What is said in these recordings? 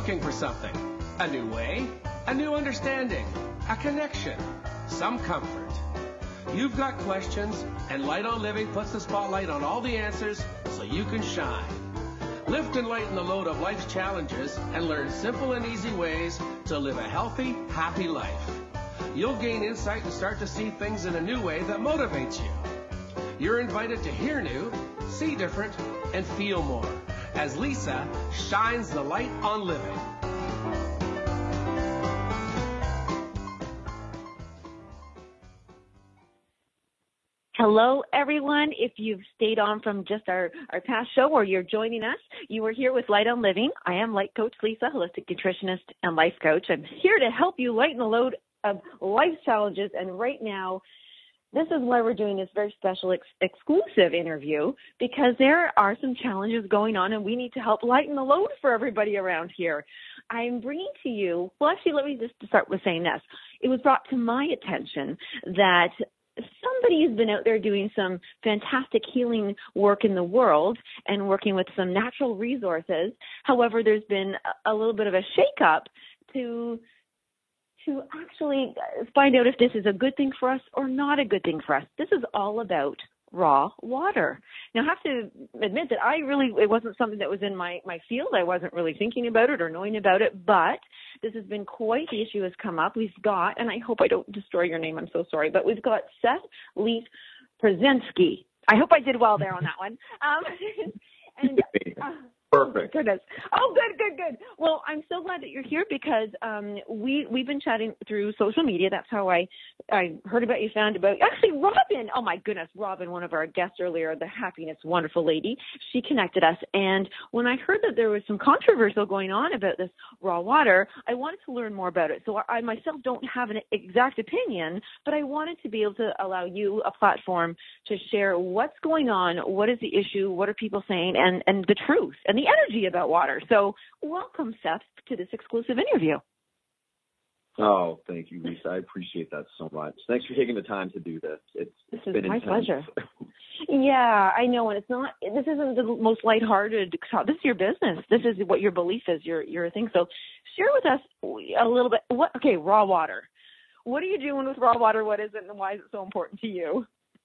looking for something. A new way, a new understanding, a connection, some comfort. You've got questions, and Light on Living puts the spotlight on all the answers so you can shine. Lift and lighten the load of life's challenges and learn simple and easy ways to live a healthy, happy life. You'll gain insight and start to see things in a new way that motivates you. You're invited to hear new, see different, and feel more as Lisa shines the light on living. Hello, everyone. If you've stayed on from just our past show or you're joining us, you are here with Light on Living. I am Light Coach Lisa, holistic nutritionist and life coach. I'm here to help you lighten the load of life challenges. And right now, this is why we're doing this very special exclusive interview, because there are some challenges going on and we need to help lighten the load for everybody around here. I'm bringing to you, well, actually, let me just start with saying this. It was brought to my attention that somebody has been out there doing some fantastic healing work in the world and working with some natural resources. However, there's been a little bit of a shakeup to actually find out if this is a good thing for us or not a good thing for us. This is all about raw water. Now, I have to admit that it wasn't something that was in my field. I wasn't really thinking about it or knowing about it, but this has been quite the issue has come up. We've got, and I hope I don't destroy your name, I'm so sorry, but we've got Seth Leaf Przenski. I hope I did well there on that one. Perfect. Goodness. Oh, good. Well, I'm so glad that you're here because we've been chatting through social media. That's how I heard about you, found about you. Actually, Robin. Oh, my goodness. Robin, one of our guests earlier, the happiness, wonderful lady, she connected us. And when I heard that there was some controversial going on about this raw water, I wanted to learn more about it. So I myself don't have an exact opinion, but I wanted to be able to allow you a platform to share what's going on, what is the issue, what are people saying, and the truth and the energy about water. So welcome, Seth, to this exclusive interview. Oh, thank you, Lisa. I appreciate that so much. Thanks for taking the time to do this. This is my pleasure. Yeah, I know. And this isn't the most lighthearted talk. This is your business. This is what your belief is, your thing. So share with us a little bit. Raw water. What are you doing with raw water? What is it and why is it so important to you?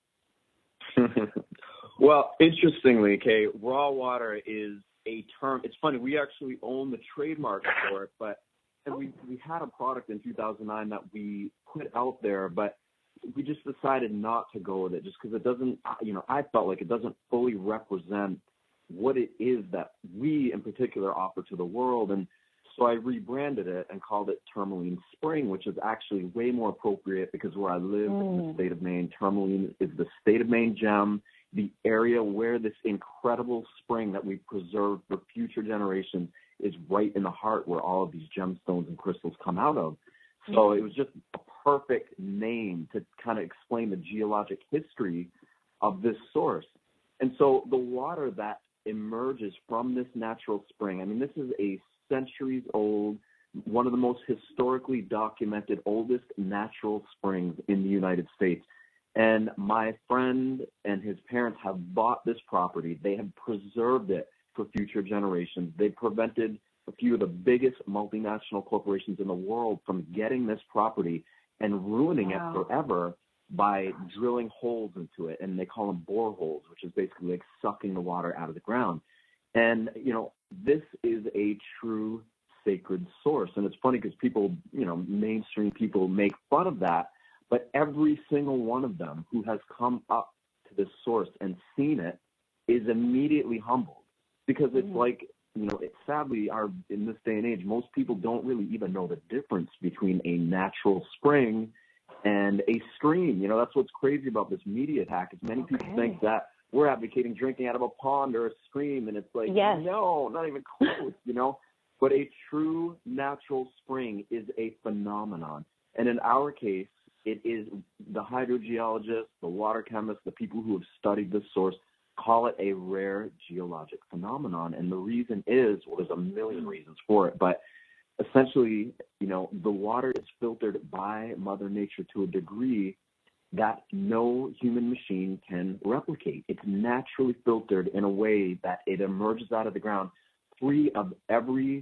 Well, interestingly, raw water is a term. It's funny. We actually own the trademark for it, and we had a product in 2009 that we put out there, but we just decided not to go with it just because it doesn't, I felt like it doesn't fully represent what it is that we in particular offer to the world. And so I rebranded it and called it Tourmaline Spring, which is actually way more appropriate because where I live in the state of Maine, Tourmaline is the state of Maine gem, the area where this incredible spring that we preserved for future generations is right in the heart where all of these gemstones and crystals come out of. So it was just a perfect name to kind of explain the geologic history of this source. And so the water that emerges from this natural spring, I mean, this is a centuries old, one of the most historically documented, oldest natural springs in the United States. And my friend and his parents have bought this property. They have preserved it for future generations. They prevented a few of the biggest multinational corporations in the world from getting this property and ruining it forever by drilling holes into it. And they call them boreholes, which is basically like sucking the water out of the ground. And, this is a true sacred source. And it's funny because people, mainstream people make fun of that. But every single one of them who has come up to this source and seen it is immediately humbled because it's like, sadly, in this day and age, most people don't really even know the difference between a natural spring and a stream. That's what's crazy about this media attack is many people think that we're advocating drinking out of a pond or a stream, and it's like, no, not even close, But a true natural spring is a phenomenon. And in our case, it is the hydrogeologists, the water chemists, the people who have studied this source call it a rare geologic phenomenon. And the reason is, there's a million reasons for it, but essentially, the water is filtered by Mother Nature to a degree that no human machine can replicate. It's naturally filtered in a way that it emerges out of the ground free of every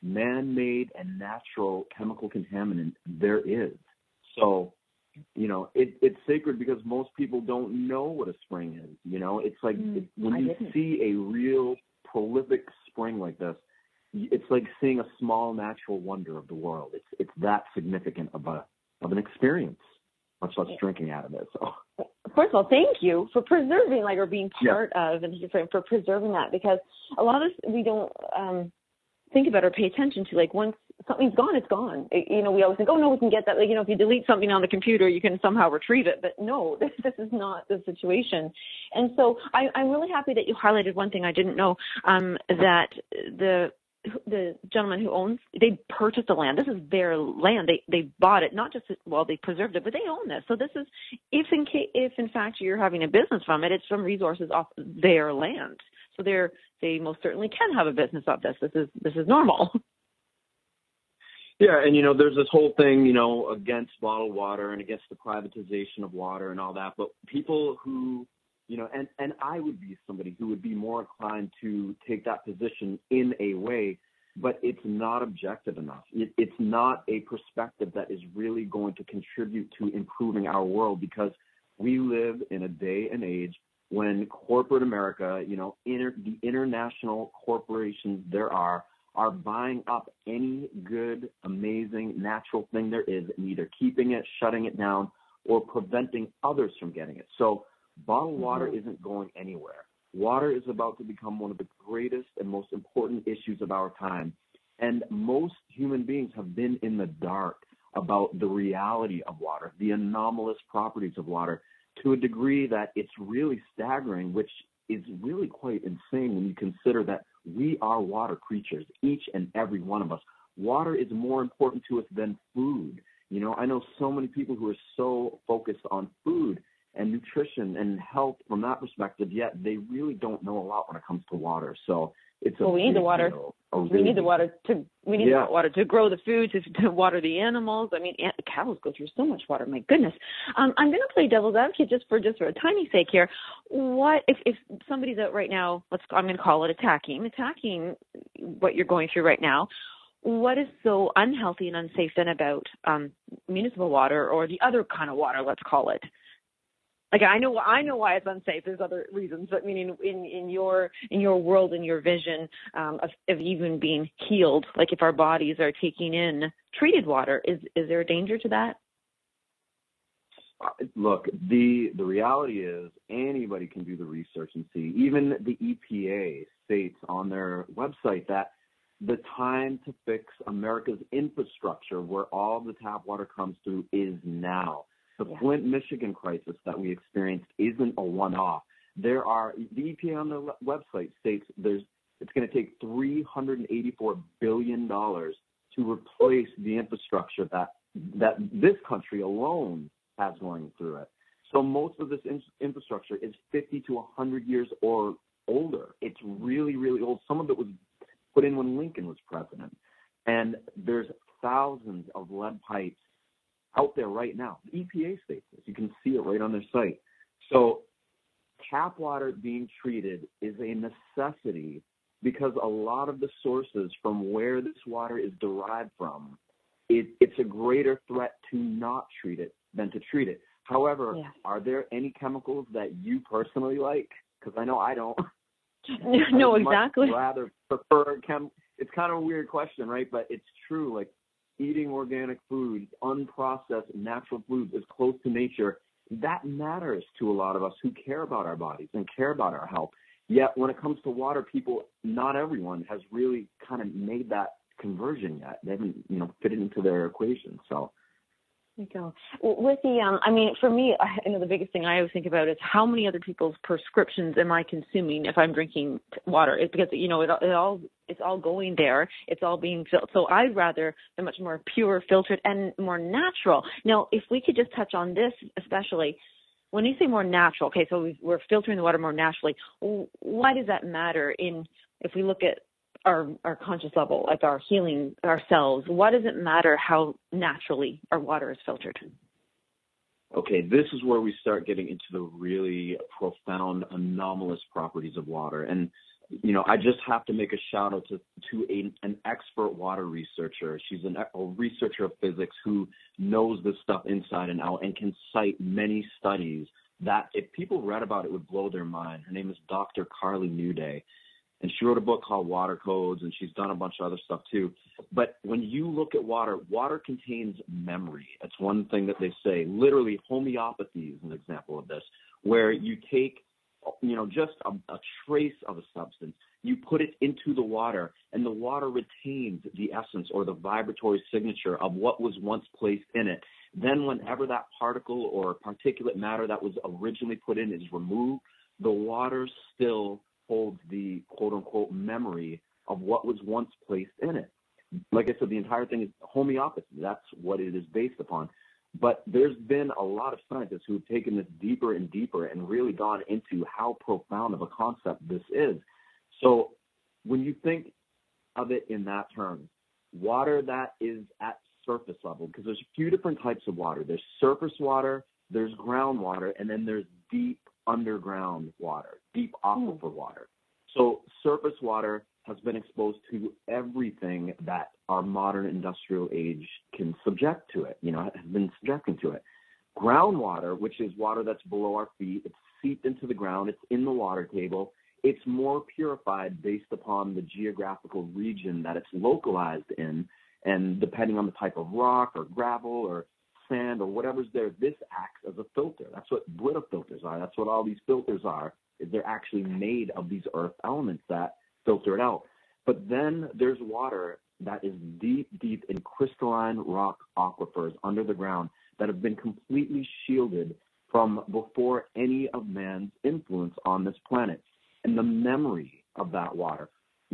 man-made and natural chemical contaminant there is. So, it's sacred because most people don't know what a spring is. It's like when you see a real prolific spring like this, it's like seeing a small natural wonder of the world. It's that significant of an experience, much less drinking out of it. So, first of all, thank you for preserving, or being part of, and for preserving that, because a lot of us, we don't think about or pay attention to. Once something's gone, it's gone. We always think, oh no, we can get that. If you delete something on the computer, you can somehow retrieve it. But no, this is not the situation. And so I'm really happy that you highlighted one thing I didn't know, that the gentleman who owns, they purchased the land. This is their land. They bought it, not just, they preserved it, but they own this. So this is, if in fact you're having a business from it, it's from resources off their land. So they most certainly can have a business off this. This is normal. Yeah, and there's this whole thing, against bottled water and against the privatization of water and all that. But people who, and I would be somebody who would be more inclined to take that position in a way, but it's not objective enough. It's not a perspective that is really going to contribute to improving our world, because we live in a day and age when corporate America, the international corporations there are buying up any good, amazing, natural thing there is, and either keeping it, shutting it down, or preventing others from getting it. So bottled water isn't going anywhere. Water is about to become one of the greatest and most important issues of our time. And most human beings have been in the dark about the reality of water, the anomalous properties of water, to a degree that it's really staggering, which is really quite insane when you consider that we are water creatures, each and every one of us. Water is more important to us than food. I know so many people who are so focused on food and nutrition and health from that perspective, yet they really don't know a lot when it comes to water. So we need the water. We need the water to grow the food, to water the animals. I mean, cows go through so much water. My goodness. I'm going to play devil's advocate just for a tiny sake here. What if somebody's out right now? I'm going to call it attacking what you're going through right now. What is so unhealthy and unsafe then about municipal water, or the other kind of water? Let's call it. I know why it's unsafe. There's other reasons, but meaning in your world, in your vision of even being healed, if our bodies are taking in treated water, is there a danger to that? Look, the reality is anybody can do the research and see. Even the EPA states on their website that the time to fix America's infrastructure, where all the tap water comes through, is now. The Flint, Michigan crisis that we experienced isn't a one-off. The EPA on their website states it's going to take $384 billion to replace the infrastructure that this country alone has going through it. So most of this infrastructure is 50 to 100 years or older. It's really, really old. Some of it was put in when Lincoln was president. And there's thousands of lead pipes out there right now. The EPA states this. You can see it right on their site. So tap water being treated is a necessity because a lot of the sources from where this water is derived from, it's a greater threat to not treat it than to treat it. However, Are there any chemicals that you personally like? Because I know I don't. No, exactly. I'd rather prefer it's kind of a weird question, right? But it's true. Eating organic food, unprocessed natural foods as close to nature, that matters to a lot of us who care about our bodies and care about our health. Yet when it comes to water, not everyone has really kind of made that conversion yet. They haven't, fit it into their equation. So. There you go. With for me, I know the biggest thing I always think about is how many other people's prescriptions am I consuming if I'm drinking water? It's because, it's all going there. It's all being filled. So I'd rather the much more pure, filtered, and more natural. Now, if we could just touch on this, especially when you say more natural, okay, so we're filtering the water more naturally. Why does that matter if we look at our conscious level, our healing ourselves? What does it matter how naturally our water is filtered? Okay, this is where we start getting into the really profound, anomalous properties of water. And I just have to make a shout out to an expert water researcher. She's a researcher of physics who knows this stuff inside and out and can cite many studies that if people read about it would blow their mind. Her name is Dr. Carly Newday, and she wrote a book called Water Codes, and she's done a bunch of other stuff too. But when you look at water, water contains memory. That's one thing that they say. Literally, homeopathy is an example of this, where you take just a trace of a substance, you put it into the water, and the water retains the essence or the vibratory signature of what was once placed in it. Then whenever that particle or particulate matter that was originally put in is removed, the water still holds the quote-unquote memory of what was once placed in it. Like I said, the entire thing is homeopathy. That's what it is based upon. But there's been a lot of scientists who have taken this deeper and deeper and really gone into how profound of a concept this is. So when you think of it in that term, water that is at surface level, because there's a few different types of water. There's surface water, there's groundwater, and then there's deep underground water, deep aquifer water. So surface water has been exposed to everything that our modern industrial age can subject to it, has been subjecting to it. Groundwater, which is water that's below our feet, it's seeped into the ground, it's in the water table. It's more purified based upon the geographical region that it's localized in, and depending on the type of rock or gravel or sand or whatever's there, this acts as a filter. That's what Brita filters are. That's what all these filters are, is they're actually made of these earth elements that filter it out. But then there's water that is deep, deep in crystalline rock aquifers under the ground that have been completely shielded from before any of man's influence on this planet. And the memory of that water,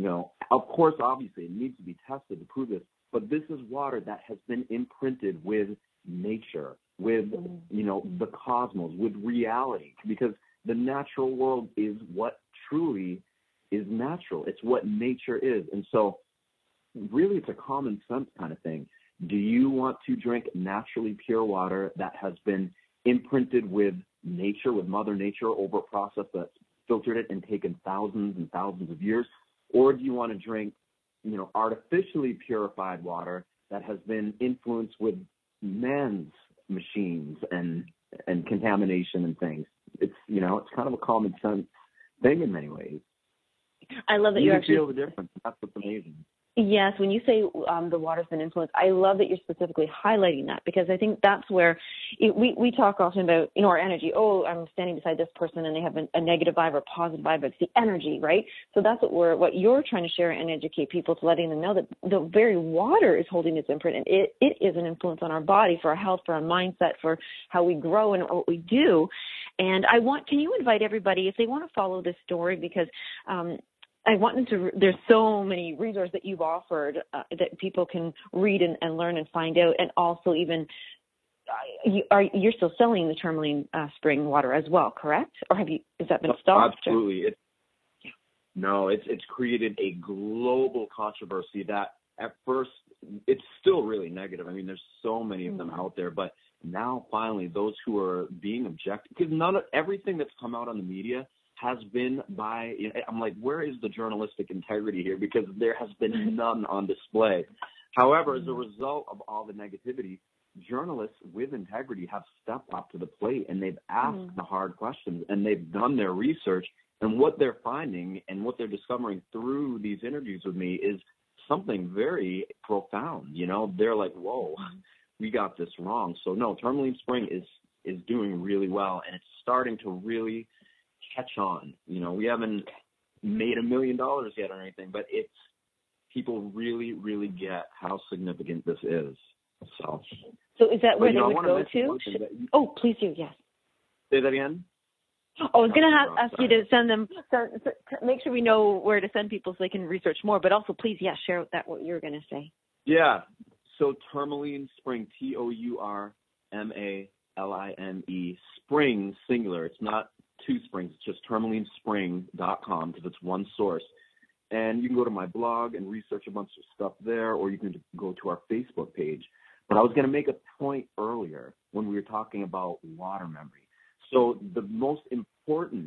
of course, obviously, it needs to be tested to prove this, but this is water that has been imprinted with nature, with, the cosmos, with reality, because the natural world is what truly is natural. It's what nature is. And so really it's a common sense kind of thing. Do you want to drink naturally pure water that has been imprinted with nature, with Mother Nature, over a process that's filtered it and taken thousands and thousands of years? Or do you want to drink, artificially purified water that has been influenced with man's machines and contamination and things? It's, it's kind of a common sense thing in many ways. I love that you actually feel the difference. That's what's amazing. Yes, when you say the water's been influenced, I love that you're specifically highlighting that, because I think that's where we talk often about, our energy. Oh, I'm standing beside this person and they have a negative vibe or a positive vibe. It's the energy, right? So that's what you're trying to share and educate people, to letting them know that the very water is holding its imprint, and it is an influence on our body, for our health, for our mindset, for how we grow and what we do. And can you invite everybody, if they want to follow this story, because I wanted to, there's so many resources that you've offered that people can read and learn and find out. And also even, you're still selling the Tourmaline spring water as well, correct? Or has that been stopped? Absolutely. It's created a global controversy that at first, it's still really negative. I mean, there's so many of them out there, but now finally those who are being objective, because everything that's come out on the media has been I'm like, where is the journalistic integrity here? Because there has been none on display. However, as a result of all the negativity, journalists with integrity have stepped up to the plate, and they've asked the hard questions, and they've done their research. And what they're finding and what they're discovering through these interviews with me is something very profound. They're like, whoa, we got this wrong. So no, Tourmaline Spring is doing really well, and it's starting to really catch on. We haven't made $1 million yet or anything, but people really, really get how significant this is. So is that where they would go to? Please do. Yes. Say that again. I was going to ask you to send them, make sure we know where to send people so they can research more, but also please, share what you're going to say. Yeah. So Tourmaline Spring, TOURMALINE, spring, singular. It's not two springs. It's just tourmalinespring.com, because it's one source. And you can go to my blog and research a bunch of stuff there, or you can go to our Facebook page. But I was going to make a point earlier when we were talking about water memory. So the most important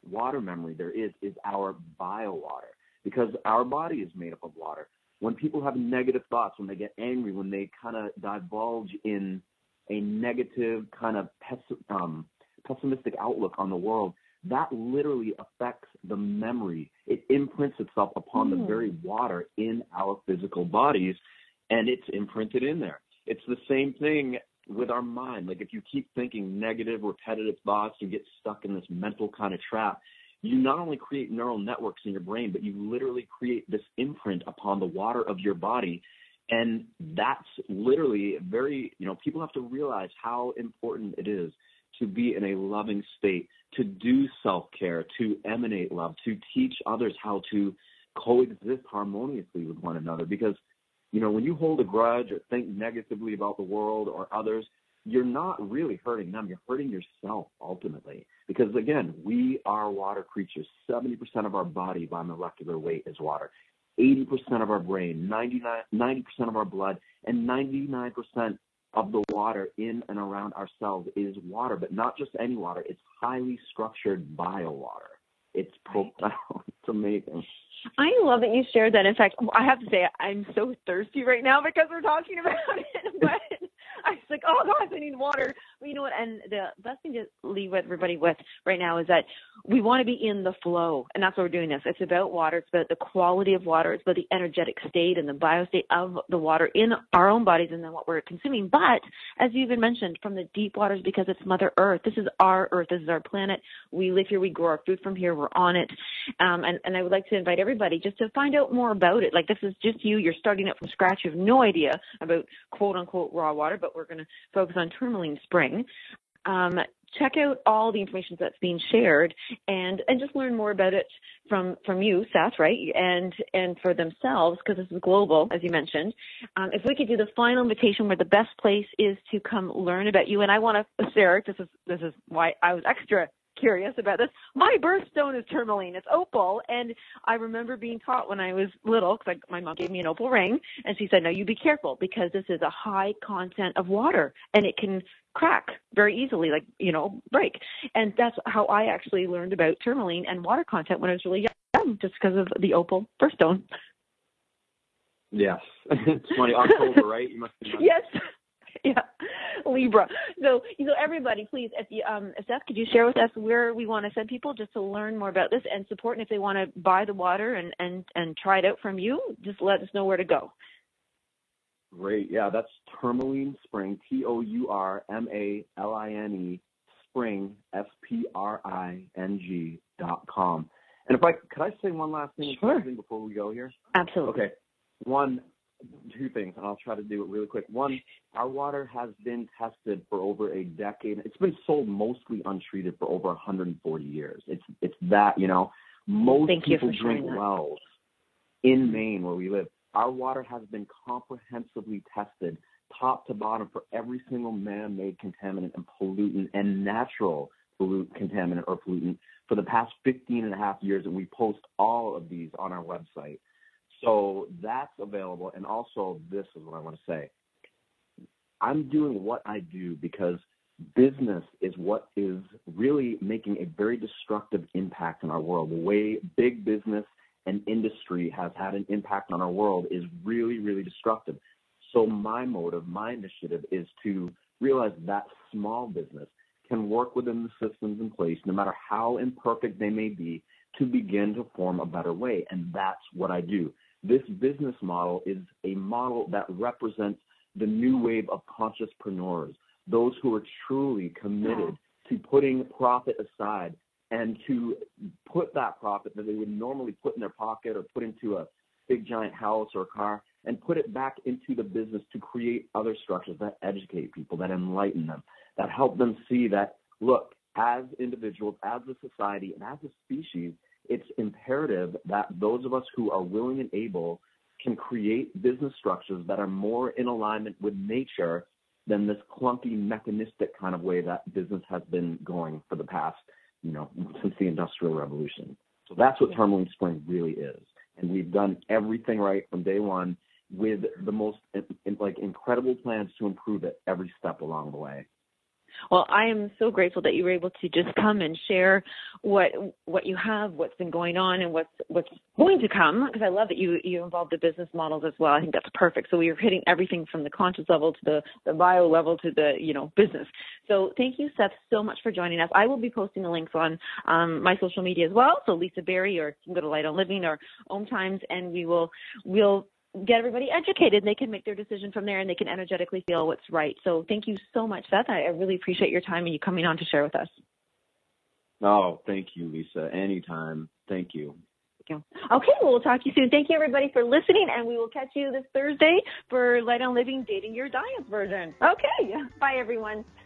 water memory there is our bio water, because our body is made up of water. When people have negative thoughts, when they get angry, when they kind of divulge in a negative kind of pessimistic outlook on the world, that literally affects the memory. It imprints itself upon the very water in our physical bodies, and it's imprinted in there. It's the same thing with our mind. Like if you keep thinking negative, repetitive thoughts, you get stuck in this mental kind of trap. You not only create neural networks in your brain, but you literally create this imprint upon the water of your body. And that's literally very, people have to realize how important it is to be in a loving state, to do self-care, to emanate love, to teach others how to coexist harmoniously with one another. Because, when you hold a grudge or think negatively about the world or others, you're not really hurting them. You're hurting yourself ultimately. Because, again, we are water creatures. 70% of our body by molecular weight is water. 80% of our brain, 90% of our blood, and 99% of the water in and around our cells is water, but not just any water. It's highly structured bio water. It's profound. It's amazing. I love that you shared that. In fact, I have to say, I'm so thirsty right now because we're talking about it. But I was like, oh, gosh, I need water. But you know what? And the best thing to leave everybody with right now is that we want to be in the flow. And that's why we're doing this. It's about water. It's about the quality of water. It's about the energetic state and the biostate of the water in our own bodies and then what we're consuming. But as you even mentioned, from the deep waters, because it's Mother Earth. This is our Earth. This is our planet. We live here. We grow our food from here. We're on it. And I would like to invite everybody just to find out more about it. Like, this is just you. You're starting out from scratch. You have no idea about quote-unquote raw water, but we're going to focus on Tourmaline Spring. Check out all the information that's being shared and just learn more about it from you, Seth, right? And for themselves, because this is global, as you mentioned. If we could do the final invitation where the best place is to come learn about you. And I want to, Sarah, this is why I was extra curious about this. My birthstone is tourmaline. It's opal. And I remember being taught when I was little, because my mom gave me an opal ring, and she said, no, you be careful because this is a high content of water and it can crack very easily, like, break. And that's how I actually learned about tourmaline and water content when I was really young, just because of the opal birthstone. Yes. It's funny. October, right? You must be Yes. Yeah, Libra. So everybody, please, if Seth, could you share with us where we want to send people just to learn more about this and support? And if they want to buy the water and try it out from you, just let us know where to go. Great. Yeah, that's Tourmaline Spring, TOURMALINE Spring, SPRING.com. And could I say one last thing before we go here? Absolutely. Okay. Two things, and I'll try to do it really quick. One, our water has been tested for over a decade. It's been sold mostly untreated for over 140 years. It's that, most people drink wells in Maine where we live. Our water has been comprehensively tested top to bottom for every single man-made contaminant and pollutant and natural contaminant or pollutant for the past 15 and a half years, and we post all of these on our website. So that's available. And also, this is what I want to say. I'm doing what I do because business is what is really making a very destructive impact in our world. The way big business and industry has had an impact on our world is really, really destructive. So my motive, my initiative is to realize that small business can work within the systems in place, no matter how imperfect they may be, to begin to form a better way. And that's what I do. This business model is a model that represents the new wave of consciouspreneurs, those who are truly committed to putting profit aside and to put that profit that they would normally put in their pocket or put into a big giant house or a car and put it back into the business to create other structures that educate people, that enlighten them, that help them see that, look, as individuals, as a society, and as a species, it's imperative that those of us who are willing and able can create business structures that are more in alignment with nature than this clunky, mechanistic kind of way that business has been going for the past, since the Industrial Revolution. So that's what Tourmaline Spring really is. And we've done everything right from day one with the most incredible plans to improve it every step along the way. Well, I am so grateful that you were able to just come and share what you have, what's been going on, and what's going to come, because I love that you involved the business models as well. I think that's perfect. So we are hitting everything from the conscious level to the bio level to the, business. So thank you, Seth, so much for joining us. I will be posting the links on my social media as well. So Lisa Berry, or you can go to Light on Living or Om Times, and we'll get everybody educated, and they can make their decision from there, and they can energetically feel what's right. So thank you so much, Seth. I really appreciate your time and you coming on to share with us. Oh, thank you, Lisa. Anytime. Thank you. Okay, well, we'll talk to you soon. Thank you, everybody, for listening, and we will catch you this Thursday for Light on Living Dating Your Diet version. Okay, bye, everyone.